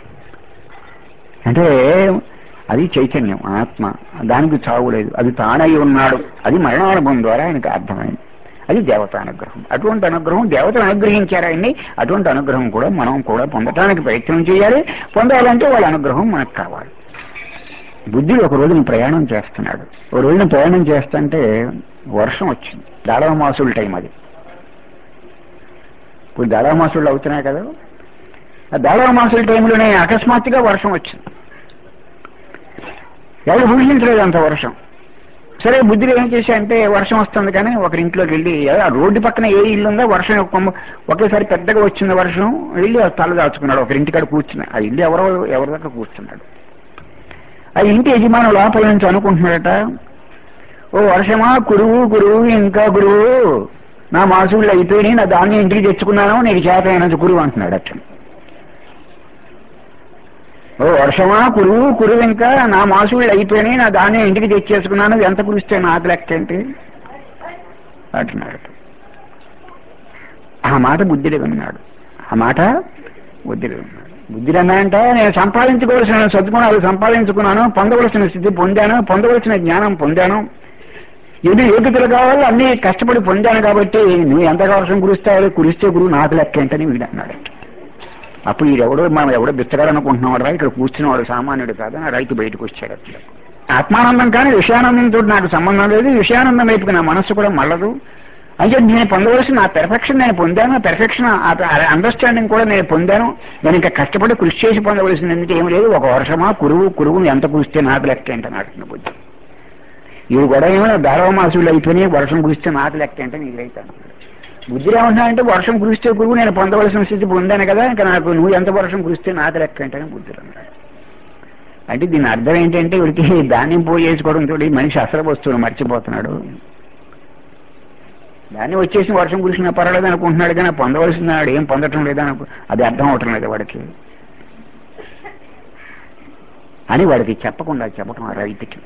అంటే అది చైతన్యం, ఆత్మ. దానికి చావు లేదు, అది తానై ఉన్నాడు. అది మరణానుభవం ద్వారా ఆయనకు అర్థమైంది. అది దేవత అనుగ్రహం. అటువంటి అనుగ్రహం దేవతను అనుగ్రహించారు ఆయన్ని. అటువంటి అనుగ్రహం కూడా మనం కూడా పొందటానికి ప్రయత్నం చేయాలి. పొందాలంటే వాళ్ళ అనుగ్రహం మనకు కావాలి. బుద్ధుడు ఒక రోజున ప్రయాణం చేస్తున్నాడు. ఒక రోజున ప్రయాణం చేస్తుంటే వర్షం వచ్చింది. దాళవ మాసుల టైం అది. ఇప్పుడు దాళవ మాసులు అవుతున్నాయి కదా, ఆ దాళవ మాసుల టైంలోనే అకస్మాత్తుగా వర్షం వచ్చింది. ఎవరు ఊహించలేదు అంత వర్షం. సరే బుద్ధిలో ఏం చేశా అంటే వర్షం వస్తుంది కానీ ఒకరి ఇంట్లోకి వెళ్ళి ఆ రోడ్డు పక్కన ఏ ఇల్లు ఉందో వర్షం కొమ్మ ఒకేసారి పెద్దగా వచ్చింది వర్షం వెళ్ళి తల దాచుకున్నాడు ఒకరి ఇంటికాడ కూర్చున్నాడు ఆ ఇల్లు ఎవరో ఎవరి దగ్గర కూర్చున్నాడు ఆ ఇంటి యజమాని లోపల నుంచి అనుకుంటున్నాడట ఓ వర్షమా కురువు గురువు ఇంకా గురువు నా మాసుళ్ళు అయిపోయి నా దాన్ని ఇంటికి తెచ్చుకున్నాను నీకు చేత అయినంత గురువు అంటున్నాడు అట్లా ఓ వర్షమా కురువు కురువు ఇంకా నా మాసుళ్ళు అయిపోయినాయి నా దాన్ని ఇంటికి తెచ్చేసుకున్నాను ఎంత కురిస్తే నాకు లెక్క ఏంటి అంటున్నాడు ఆ మాట బుద్ధిలో విన్నాడు ఆ మాట బుద్ధిలో విన్నాడు బుద్ధిలో అన్నాయంటే నేను సంపాదించుకోవాల్సిన సద్గుణాలు సంపాదించుకున్నాను పొందవలసిన స్థితి పొందాను పొందవలసిన జ్ఞానం పొందాను ఎన్ని యోగ్యతలు కావాలో అన్ని కష్టపడి పొందాను కాబట్టి నువ్వు ఎంత వర్షం కురుస్తావు కురిస్తే గురువు నాకు లెక్క ఏంటని వీడు అన్నాడు అప్పుడు వీడెవడో మనం ఎవడో బిత్తగాలనుకుంటున్నాడు రా ఇక్కడ కూర్చున్నవాడు సామాన్యుడు కాదు ఆ రైతు బయటకు వచ్చాడు అట్లా ఆత్మానందం కానీ విషయానందంతో నాకు సంబంధం లేదు విషయానందం వైపుకి నా మనస్సు కూడా మళ్ళదు అంటే నేను పొందవలసిన ఆ పెర్ఫెక్షన్ నేను పొందాను పెర్ఫెక్షన్ అండర్స్టాండింగ్ కూడా నేను పొందాను నేను ఇంకా కష్టపడి కృషి చేసి పొందవలసింది ఎందుకు ఏమి లేదు ఒక వర్షమా కురువు కురువు ఎంత కురిస్తే నాకు లెక్క ఏంటని అంటున్న బుద్ధి ఇవి కూడా ఏమైనా దారవమాసులు అయిపోయినాయి వర్షం కురిస్తే నాకు లెక్క ఏంటని నీళ్ళైతాను బుద్ధిలో ఏమంటున్నాయంటే వర్షం కురిస్తే గురువు నేను పొందవలసిన స్థితి పొందాను కదా ఇంకా నాకు నువ్వు ఎంత వర్షం కురిస్తే నాకు లెక్క ఏంటని బుద్ధిలో అన్నాడు అంటే దీని అర్థం ఏంటంటే వీడికి ధాన్యం పోయి వేసుకోవడంతో మనిషి అసలు వస్తువులు మర్చిపోతున్నాడు దాన్ని వచ్చేసి వర్షం కురిసినా పర్వాలేదు అనుకుంటున్నాడు కానీ పొందవలసిన ఏం పొందటం లేదని అది అర్థం అవటం లేదు వాడికి అని వాడికి చెప్పకుండా చెప్పటం ఆ రైతుకి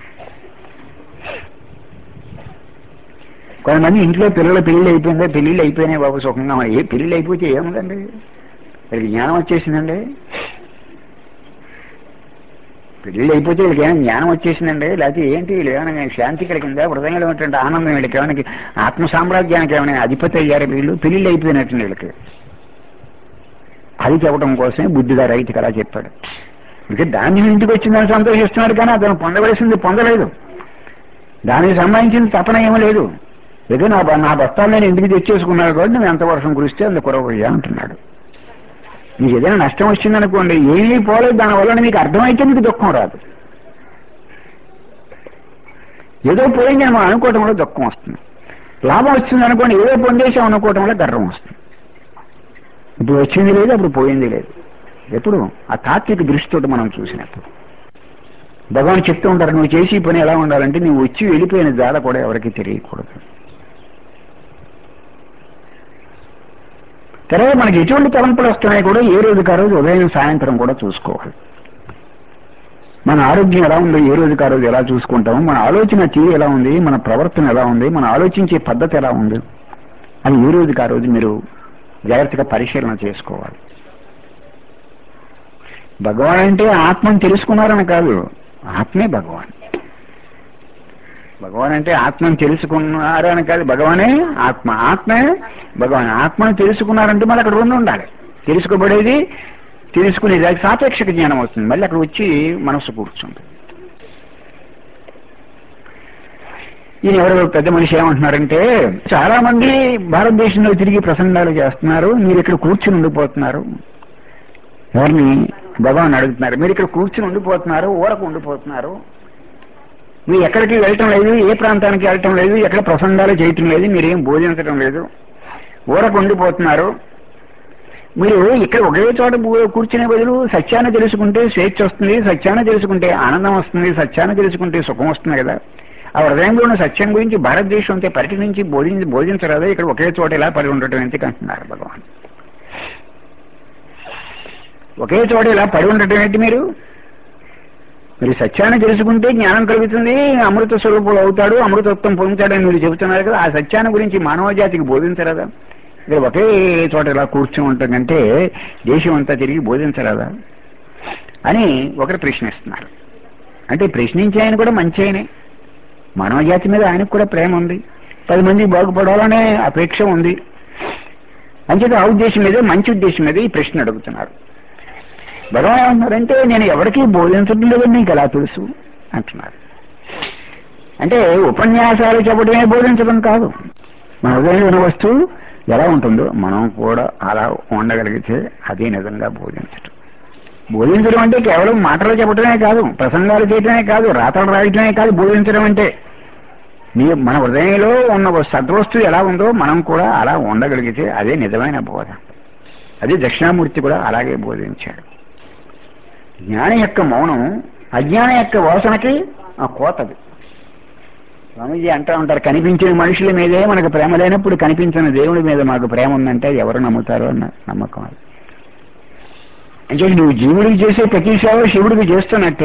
కొంతమంది ఇంట్లో పిల్లల పెళ్లిళ్ళు అయిపోయిందా పెళ్లిళ్ళు అయిపోయినాయి బాబు సుఖంగా ఏ పెళ్లిళ్ళు అయిపోతే ఏముందండి వీళ్ళకి జ్ఞానం వచ్చేసిందండి పెళ్లిళ్ళు అయిపోతే వీళ్ళకి ఏమైనా జ్ఞానం వచ్చేసిందండి లేకపోతే ఏంటి వీళ్ళు ఏమైనా శాంతి కలిగిందా హృదయంలో ఉన్నటువంటి ఆనందం వీళ్ళకి ఏమైనా ఆత్మ సామ్రాజ్యానికి ఏమైనా అధిపతి అయ్యారు వీళ్ళు పెళ్లిళ్ళు అయిపోయినట్టు వీళ్ళకి అది చెప్పడం కోసమే బుద్ధిగా రైతుకి అలా చెప్పాడు ఇంకా దాన్ని ఇంటికి వచ్చిందని సంతోషిస్తున్నాడు కానీ అతను పొందవలసింది పొందలేదు దానికి సంబంధించిన తపన ఏమీ లేదు ఏదో నా నా బస్తాలు నేను ఇంటికి తెచ్చేసుకున్నాడు కాబట్టి నువ్వు ఎంత వర్షం కురిస్తే అంత కురవయ్యా అంటున్నాడు మీకు ఏదైనా నష్టం వచ్చిందనుకోండి ఏమీ పోలేదు దానివల్ల మీకు అర్థమైతే మీకు దుఃఖం రాదు ఏదో పోయింది మనం అనుకోవటం వల్ల దుఃఖం వస్తుంది లాభం వస్తుంది అనుకోండి ఏదో పొందేసాం అనుకోవటం వల్ల గర్వం వస్తుంది ఇప్పుడు వచ్చింది లేదు అప్పుడు పోయింది లేదు ఎప్పుడు ఆ తాత్విక దృష్టితో మనం చూసినప్పుడు భగవాన్ చెప్తూ ఉంటారు నువ్వు చేసి పని ఎలా ఉండాలంటే నువ్వు వచ్చి వెళ్ళిపోయిన జాడ కూడా ఎవరికి తెలియకూడదు తర్వాత మనకి ఎటువంటి తలంపులు వస్తున్నాయి కూడా ఏ రోజుకి ఆ రోజు ఉదయం సాయంత్రం కూడా చూసుకోవాలి మన ఆరోగ్యం ఎలా ఉందో ఏ రోజుకి ఆ రోజు ఎలా చూసుకుంటాము మన ఆలోచన తీరు ఎలా ఉంది మన ప్రవర్తన ఎలా ఉంది మన ఆలోచించే పద్ధతి ఎలా ఉంది అని ఏ రోజుకి ఆ రోజు మీరు జాగ్రత్తగా పరిశీలన చేసుకోవాలి భగవాన్ అంటే ఆత్మను తెలుసుకున్నారని కాదు ఆత్మే భగవాన్ భగవాన్ అంటే ఆత్మను తెలుసుకున్నారు అని కాదు భగవానే ఆత్మ ఆత్మే భగవాన్ ఆత్మను తెలుసుకున్నారంటే మళ్ళీ అక్కడ రెండు ఉండాలి తెలుసుకోబడేది తెలుసుకునేది అది సాపేక్షక జ్ఞానం వస్తుంది మళ్ళీ అక్కడ వచ్చి మనస్సు కూర్చుంటుంది ఈయన ఎవరో పెద్ద మనిషి ఏమంటున్నారంటే చాలా మంది భారతదేశంలో తిరిగి ప్రసంగాలు చేస్తున్నారు మీరు ఇక్కడ కూర్చుని ఉండిపోతున్నారు ఎవరిని భగవాన్ అడుగుతున్నారు మీరు ఇక్కడ కూర్చుని ఉండిపోతున్నారు ఊరకు ఉండిపోతున్నారు మీరు ఎక్కడికి వెళ్ళటం లేదు ఏ ప్రాంతానికి వెళ్ళటం లేదు ఎక్కడ ప్రసంగాలు చేయటం లేదు మీరేం బోధించడం లేదు ఊరకు ఉండిపోతున్నారు మీరు ఇక్కడ ఒకే చోట కూర్చునే బదులు సత్యాన్ని తెలుసుకుంటే స్వేచ్ఛ వస్తుంది సత్యాన్ని తెలుసుకుంటే ఆనందం వస్తుంది సత్యాన్ని తెలుసుకుంటే సుఖం వస్తుంది కదా ఆ హృదయంలో ఉన్న సత్యం గురించి భారతదేశం అంతే పరిశీలించి బోధించి బోధించరాదు ఇక్కడ ఒకే చోట ఇలా పడి ఉండటం ఎందుకు అంటున్నారు భగవాన్ ఒకే చోట ఇలా పడి ఉండటం ఏంటి మీరు మీరు సత్యాన్ని తెలుసుకుంటే జ్ఞానం కలుగుతుంది అమృత స్వరూపుడు అవుతాడు అమృతత్వం పొందుతాడని మీరు చెబుతున్నారు కదా ఆ సత్యాన్ని గురించి మానవ జాతికి బోధించరాదా ఇక్కడ ఒకే చోట ఇలా కూర్చొని ఉంటాకంటే దేశం అంతా తిరిగి బోధించరాదా అని ఒకరు ప్రశ్నిస్తున్నారు అంటే ప్రశ్నించే ఆయన కూడా మంచి ఆయనే మానవ జాతి మీద ఆయనకు కూడా ప్రేమ ఉంది పది మంది బాగుపడాలనే అపేక్ష ఉంది అంచేత ఆ ఉద్దేశం మీద మంచి ఉద్దేశం మీద ఈ ప్రశ్న అడుగుతున్నారు భగవాన్ ఏమంటున్నారంటే నేను ఎవరికీ బోధించడం లేదని నీకు ఎలా తెలుసు అంటున్నారు అంటే ఉపన్యాసాలు చెప్పడమే బోధించడం కాదు మన హృదయంలో వస్తువు ఎలా ఉంటుందో మనం కూడా అలా ఉండగలిగితే అదే నిజంగా బోధించడం బోధించడం అంటే కేవలం మాటలు చెప్పడమే కాదు ప్రసంగాలు చేయడమే కాదు రాతలు రాయటమే కాదు బోధించడం అంటే నీ మన హృదయంలో ఉన్న సద్వస్తువు ఎలా ఉందో మనం కూడా అలా ఉండగలిగితే అదే నిజమైన బోధ. అది దక్షిణామూర్తి కూడా అలాగే బోధించాడు. జ్ఞాని యొక్క మౌనం అజ్ఞాని యొక్క వాసనకి ఆ కోతది. స్వామీజీ అంటూ ఉంటారు, కనిపించిన మనుషుల మీదే మనకు ప్రేమ లేనప్పుడు కనిపించిన దేవుడి మీద మాకు ప్రేమ ఉందంటే ఎవరు నమ్ముతారో అన్న నమ్మకం అది. అంటే నువ్వు జీవుడికి చేసే ప్రతి సేవ శివుడికి చేస్తున్నట్టే.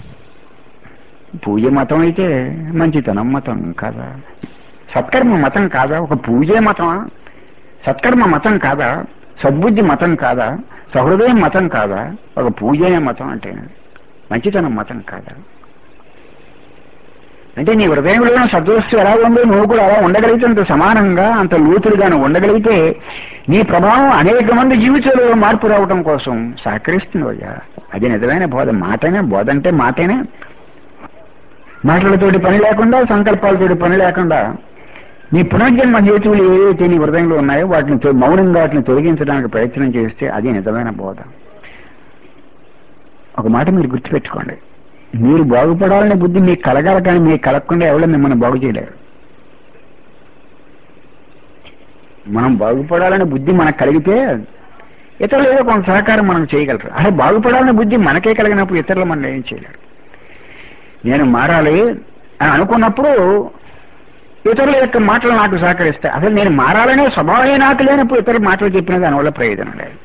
పూజ మతం అయితే మంచితనం మతం కాదా? సత్కర్మ మతం కాదా? ఒక పూజే మతమా? సత్కర్మ మతం కాదా? సద్బుద్ధి మతం కాదా? సహృదయం మతం కాదా? ఒక పూజనే మతం అంటే మంచితనం మతం కాదా? అంటే నీ హృదయంలో సద్వస్తు ఎలా ఉందో నువ్వు కూడా అలా ఉండగలిగితే, అంత సమానంగా అంత లోతులుగా నువ్వు ఉండగలిగితే నీ ప్రభావం అనేక మంది జీవితంలో మార్పు రావడం కోసం సహకరిస్తుంది. అయ్యా అది నిజమైన బోధ. మాటనే బోధ అంటే మాటనే. మాటలతోటి పని లేకుండా, సంకల్పాలతోటి పని లేకుండా నీ పునర్జన్మ హేతువులు ఏవైతే నీ హృదయంలో ఉన్నాయో వాటిని మౌనంగా వాటిని తొలగించడానికి ప్రయత్నం చేస్తే అది నిజమైన బోధ. ఒక మాట మీరు గుర్తుపెట్టుకోండి, మీరు బాగుపడాలనే బుద్ధి మీకు కలగాలి, కానీ మీకు కలగకుండా ఎవరో మిమ్మల్ని బాగు చేయలేరు. మనం బాగుపడాలనే బుద్ధి మనకు కలిగితే ఇతరులు ఏదో కొంత సహకారం మనం చేయగలరు. అదే బాగుపడాలనే బుద్ధి మనకే కలిగినప్పుడు ఇతరులు మనం ఏం చేయలేరు. నేను మారాలి అని అనుకున్నప్పుడు ఇతరుల యొక్క మాటలు నాకు సహకరిస్తాయి. అసలు నేను మారాలనే స్వభావమే నాకు లేనప్పుడు ఇతరుల మాటలు చెప్పిన దానివల్ల ప్రయోజనం లేదు.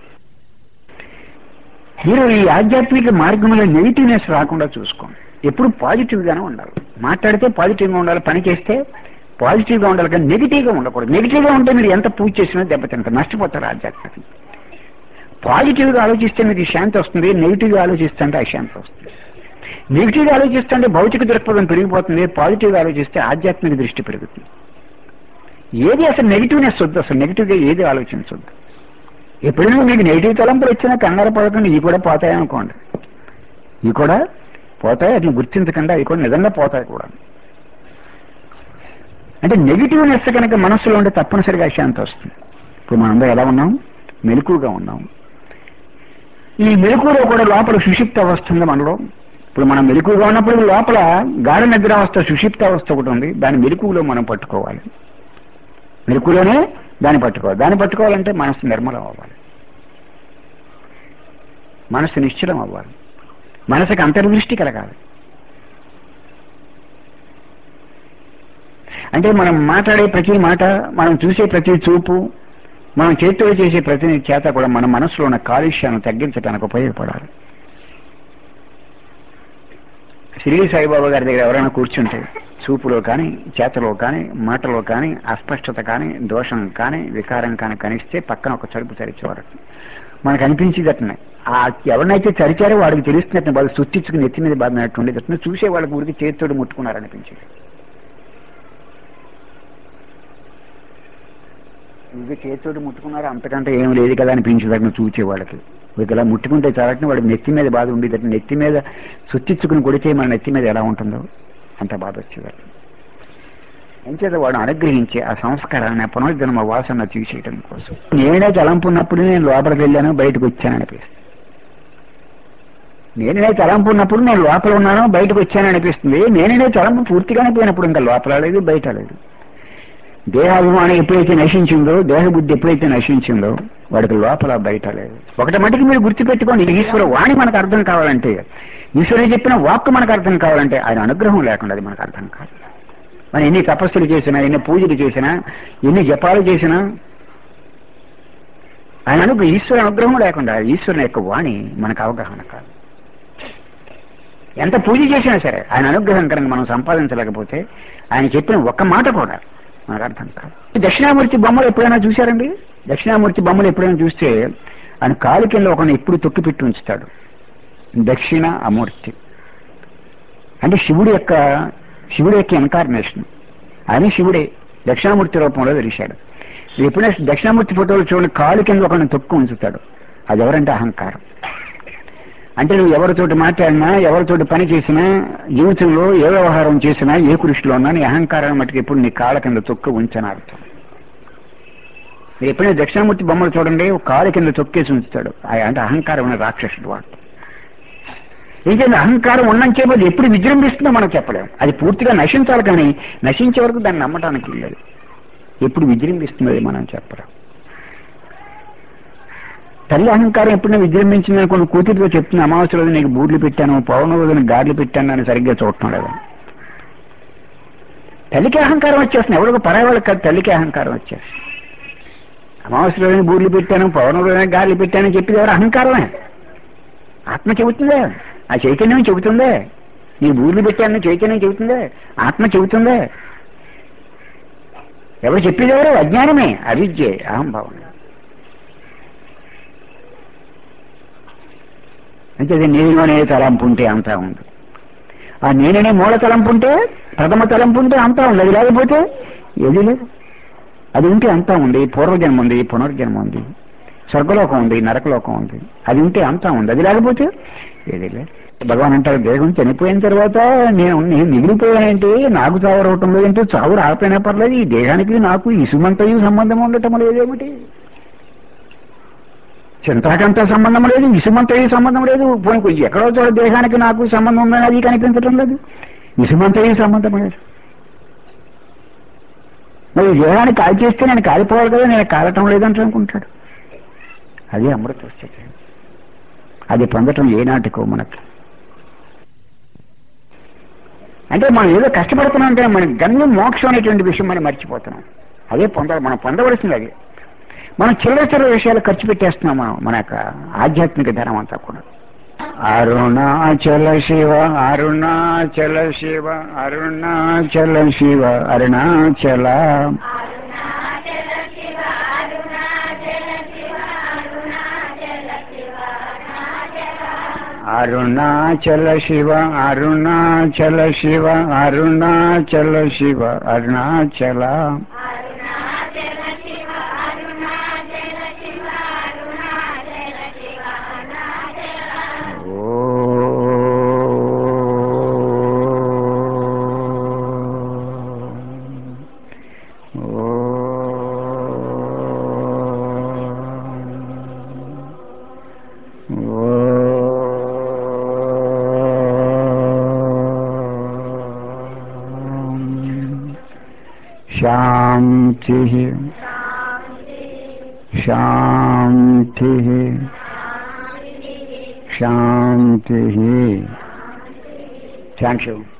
మీరు ఈ ఆధ్యాత్మిక మార్గంలో నెగిటివ్నెస్ రాకుండా చూసుకోండి. ఎప్పుడు పాజిటివ్గానే ఉండాలి. మాట్లాడితే పాజిటివ్గా ఉండాలి, పని చేస్తే పాజిటివ్గా ఉండాలి, కానీ నెగిటివ్గా ఉండకూడదు. నెగిటివ్గా ఉంటే మీరు ఎంత పూజ చేసినా దెబ్బతింటారు, నష్టపోతారు. ఆధ్యాత్మిక పాజిటివ్గా ఆలోచిస్తే మీకు శాంతి వస్తుంది, నెగిటివ్గా ఆలోచిస్తుంటే అశాంతి వస్తుంది. నెగిటివ్గా ఆలోచిస్తుంటే భౌతిక దృక్పథం పెరిగిపోతుంది, పాజిటివ్గా ఆలోచిస్తే ఆధ్యాత్మిక దృష్టి పెరుగుతుంది. ఏది అసలు నెగిటివ్నెస్ వద్దు, అసలు నెగిటివ్గా ఏది ఆలోచించవద్దు. ఎప్పుడైనా మీకు నెగిటివ్ తలంపులు వచ్చినా కంగారు పడకుండా ఇవి కూడా పోతాయి అనుకోండి. ఇవి కూడా పోతాయి, అట్లా గుర్తించకుండా అవి కూడా నిజంగా పోతాయి కూడా. అంటే నెగిటివ్నెస్ కనుక మనస్సులో ఉంటే తప్పనిసరిగా అశాంతి వస్తుంది. ఇప్పుడు మనందరూ ఎలా ఉన్నాం? మెలకుగా ఉన్నాం. ఈ మెలకులో కూడా లోపల సుషిప్త అవస్థ ఉంది మనలో. ఇప్పుడు మనం మెలకుగా ఉన్నప్పుడు లోపల గాఢ నిద్రావస్థ సుషిప్త అవస్థ ఒకటి ఉంది. దాని మెలకులో మనం పట్టుకోవాలి. మెలకులోనే దాన్ని పట్టుకోవాలి. దాన్ని పట్టుకోవాలంటే మనస్సు నిర్మలం అవ్వాలి, మనస్సు నిశ్చలం అవ్వాలి, మనసుకు అంతర్దృష్టి కలగాలి. అంటే మనం మాట్లాడే ప్రతి మాట, మనం చూసే ప్రతి చూపు, మనం చేతితో చేసే ప్రతి చేత కూడా మన మనసులో ఉన్న కాలుష్యాన్ని తగ్గించడానికి ఉపయోగపడాలి. షిరిడి సాయిబాబా గారి దగ్గర ఎవరైనా కూర్చుంటే చూపులో కానీ, చేతలో కానీ, మాటలో కానీ అస్పష్టత కానీ, దోషం కానీ, వికారం కానీ కనిస్తే పక్కన ఒక చరుపు చరిచేవారు మనకు అనిపించేదట్నే. ఆ ఎవరినైతే చరిచారో వాడికి తెలుస్తున్నట్టు వాళ్ళు సృష్టించుకుని నెత్తి మీద బాధినట్టు ఉండేదట్టు చూసే వాళ్ళకి ఊరికి చేతితోటి ముట్టుకున్నారనిపించేది. ఊరికి చేతితోటి ముట్టుకున్నారు, అంతకంటే ఏం లేదు కదా అనిపించేదట్టు చూసే వాళ్ళకి. ఇలా ముట్టుకుంటే చాలట్ని వాడికి నెత్తి మీద బాధ ఉండేదట్టు. నెత్తి మీద సృష్టించుకుని కొడితే మన నెత్తి మీద ఎలా ఉంటుందో అంత బాధ వచ్చేవారు. ఎంచేత వాడు అనుగ్రహించి ఆ సంస్కారాన్ని, పునర్జన్మ వాసన తీసేయడం కోసం నేనే తలంపు ఉన్నప్పుడు నేను లోపలికి వెళ్ళాను, బయటకు వచ్చాను అనిపిస్తుంది. నేనే తలంపు ఉన్నప్పుడు నేను లోపల ఉన్నాను, బయటకు వచ్చాను అనిపిస్తుంది. నేనే తలంపు పూర్తిగానే పోయినప్పుడు ఇంకా లోపల లేదు, బయట లేదు. దేహాభిమానం ఎప్పుడైతే నశించిందో, దేహబుద్ధి ఎప్పుడైతే నశించిందో వాడికి లోపల బయట లేదు. ఒకటి మటుకు మీరు గుర్తుపెట్టుకోండి, ఈశ్వర వాణి మనకు అర్థం కావాలంటే, ఈశ్వరుడు చెప్పిన వాక్కు మనకు అర్థం కావాలంటే ఆయన అనుగ్రహం లేకుండా అది మనకు అర్థం కాదు. మనం ఎన్ని తపస్సులు చేసినా, ఎన్ని పూజలు చేసినా, ఎన్ని జపాలు చేసినా ఆయన అనుగ్రహం, ఈశ్వర అనుగ్రహం లేకుండా ఈశ్వరుని యొక్క వాణి మనకు అవగాహన కాదు. ఎంత పూజ చేసినా సరే ఆయన అనుగ్రహం కనుక మనం సంపాదించలేకపోతే ఆయన చెప్పిన ఒక్క మాట కూడా మనకు అర్థం కాదు. దక్షిణామూర్తి బొమ్మలు ఎప్పుడైనా చూశారండి? దక్షిణామూర్తి బొమ్మలు ఎప్పుడైనా చూస్తే ఆయన కాలు కింద ఒకరిని ఎప్పుడు తొక్కిపెట్టి ఉంచుతాడు. దక్షిణ అమూర్తి అంటే శివుడి యొక్క శివుడి యొక్క ఇన్కార్నేషన్. ఆయన శివుడే దక్షిణామూర్తి రూపంలో వెలిశాడు. ఎప్పుడైనా దక్షిణామూర్తి ఫోటోలు చూడండి, కాలు కింద ఒకరిని తొక్కు ఉంచుతాడు. అది ఎవరంటే అహంకారం. అంటే నువ్వు ఎవరితోటి మాట్లాడినా, ఎవరితోటి పని చేసినా, జీవితంలో ఏ వ్యవహారం చేసినా, ఏ కృషిలో ఉన్నా నీ అహంకారాన్ని మటుకు ఎప్పుడు నీ కాళ్ళ కింద తొక్కు ఉంచని అర్థం. మీరు ఎప్పుడైనా దక్షిణామూర్తి బొమ్మలు చూడండి, కాలు కింద తొక్కేసి ఉంచుతాడు. అంటే అహంకారం అనే రాక్షసుడు వాడు. ఏదైనా అహంకారం ఉన్నంత సేపు అది ఎప్పుడు విజృంభిస్తుందో మనం చెప్పలేం. అది పూర్తిగా నశించాలి, కానీ నశించే వరకు దాన్ని నమ్మటానికి లేదు. ఎప్పుడు విజృంభిస్తుందో మనం చెప్పలేం. తల్లి అహంకారం ఎప్పుడైనా విజృంభించిందని కొన్ని కూతురితో చెప్తుంది, అమావాస్య రోజు నీకు బూర్లు పెట్టాను, పౌర్ణ రోజున గార్లు పెట్టాను అని సరిగ్గా చూడటం లేదు. తల్లికి అహంకారం వచ్చేస్తుంది, ఎవరికి పరాయి వాళ్ళకి కాదు, తల్లికి అహంకారం వచ్చేస్తుంది. అమావాస్య రోజున బూర్లు పెట్టాను, పౌర్ణ రోజున గార్లు పెట్టానని చెప్పేది ఎవరు? అహంకారమే. ఆత్మ చెబుతుందే, ఆ చైతన్యం చెబుతుందే. నీ బూర్లు పెట్టాను చైతన్యం చెబుతుందే, ఆత్మ చెబుతుందే. ఎవరు చెప్పేది ఎవరు? అజ్ఞానమే, అవిద్యే, అహంభావన. అంటే నేను అనే తలంపు ఉంటే అంతా ఉంది. ఆ నేననే మూల తలంపు ఉంటే, ప్రథమ తలంపు ఉంటే అంతా ఉంది. అది లేకపోతే ఏది లేదు. అది ఉంటే అంతా ఉంది. పూర్వజన్మ ఉంది, పునర్జన్మ ఉంది, స్వర్గలోకం ఉంది, నరకలోకం ఉంది. అది ఉంటే అంతా ఉంది. అది లేకపోతే ఏది లేదు. భగవాన్ అంటారు, దేహం చనిపోయిన తర్వాత నేను నేను మిగిలిపోయానంటే నాకు చావు రావటం లేదంటే చావు రాకపోయినా పర్లేదు, ఈ దేహానికి నాకు ఇసుమంతయు సంబంధం ఉండటం లేదేమిటి? చింతాకంతా సంబంధం లేదు, ఇసుమంతయు సంబంధం లేదు. పోనీ ఎక్కడో చోట దేహానికి నాకు సంబంధం ఉందని అది కనిపించడం లేదు, ఇసుమంతయు సంబంధం లేదు. మరి దేహాన్ని కాల్ చేస్తే నేను కాలిపోవాలి కదా, నేను కాలటం లేదంటే అనుకుంటాడు. అది అమృత స్థితి. అది పొందటం ఏనాటికో మనకి. అంటే మనం ఏదో కష్టపడుతున్నాం అంటే మన గమ్యం మోక్షం అనేటువంటి విషయం మనం మర్చిపోతున్నాం. అదే పొందాలి, మనం పొందవలసింది అది. మనం చిల్లర చిల్లర విషయాలు ఖర్చు పెట్టేస్తున్నాం మనం మన యొక్క ఆధ్యాత్మిక ధనం అంతా కూడా. అరుణాచల శివ అరుణాచల శివ అరుణాచల శివ అరుణాచల అరుణాచల శివ అరుణాచల శివ అరుణాచల శివ అరుణాచల శాంతి శాంతి శాంతి. Thank you.